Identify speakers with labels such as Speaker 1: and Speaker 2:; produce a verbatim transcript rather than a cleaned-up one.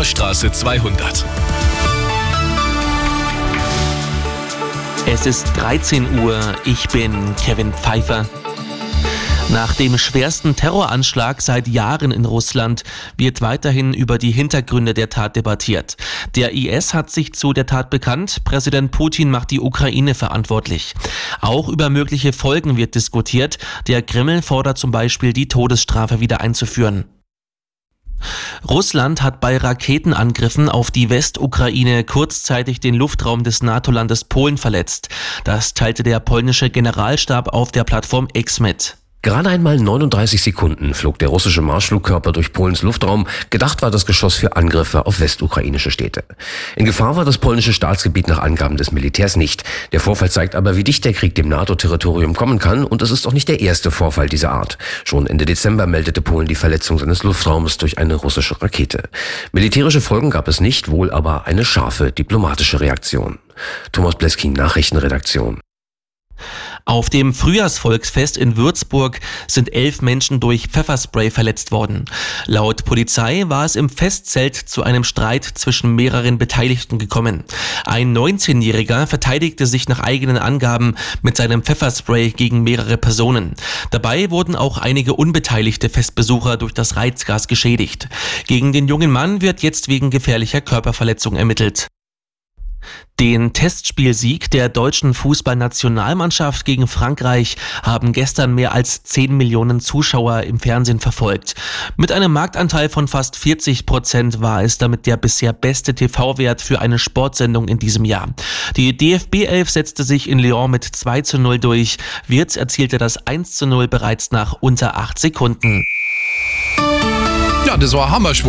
Speaker 1: Hammerstraße zweihundert.
Speaker 2: Es ist dreizehn Uhr, ich bin Kevin Pfeiffer. Nach dem schwersten Terroranschlag seit Jahren in Russland wird weiterhin über die Hintergründe der Tat debattiert. Der I S hat sich zu der Tat bekannt, Präsident Putin macht die Ukraine verantwortlich. Auch über mögliche Folgen wird diskutiert. Der Kreml fordert zum Beispiel, die Todesstrafe wieder einzuführen. Russland hat bei Raketenangriffen auf die Westukraine kurzzeitig den Luftraum des NATO-Landes Polen verletzt. Das teilte der polnische Generalstab auf der Plattform X mit.
Speaker 3: Gerade einmal neununddreißig Sekunden flog der russische Marschflugkörper durch Polens Luftraum. Gedacht war das Geschoss für Angriffe auf westukrainische Städte. In Gefahr war das polnische Staatsgebiet nach Angaben des Militärs nicht. Der Vorfall zeigt aber, wie dicht der Krieg dem NATO-Territorium kommen kann. Und es ist auch nicht der erste Vorfall dieser Art. Schon Ende Dezember meldete Polen die Verletzung seines Luftraums durch eine russische Rakete. Militärische Folgen gab es nicht, wohl aber eine scharfe diplomatische Reaktion. Thomas Bleskin, Nachrichtenredaktion.
Speaker 2: Auf dem Frühjahrsvolksfest in Würzburg sind elf Menschen durch Pfefferspray verletzt worden. Laut Polizei war es im Festzelt zu einem Streit zwischen mehreren Beteiligten gekommen. Ein neunzehnjähriger verteidigte sich nach eigenen Angaben mit seinem Pfefferspray gegen mehrere Personen. Dabei wurden auch einige unbeteiligte Festbesucher durch das Reizgas geschädigt. Gegen den jungen Mann wird jetzt wegen gefährlicher Körperverletzung ermittelt. Den Testspielsieg der deutschen Fußballnationalmannschaft gegen Frankreich haben gestern mehr als zehn Millionen Zuschauer im Fernsehen verfolgt. Mit einem Marktanteil von fast vierzig Prozent war es damit der bisher beste T V-Wert für eine Sportsendung in diesem Jahr. Die D F B elf setzte sich in Lyon mit zwei zu null durch. Wirtz erzielte das eins zu null bereits nach unter acht Sekunden.
Speaker 1: Ja, das war Hammerschwung.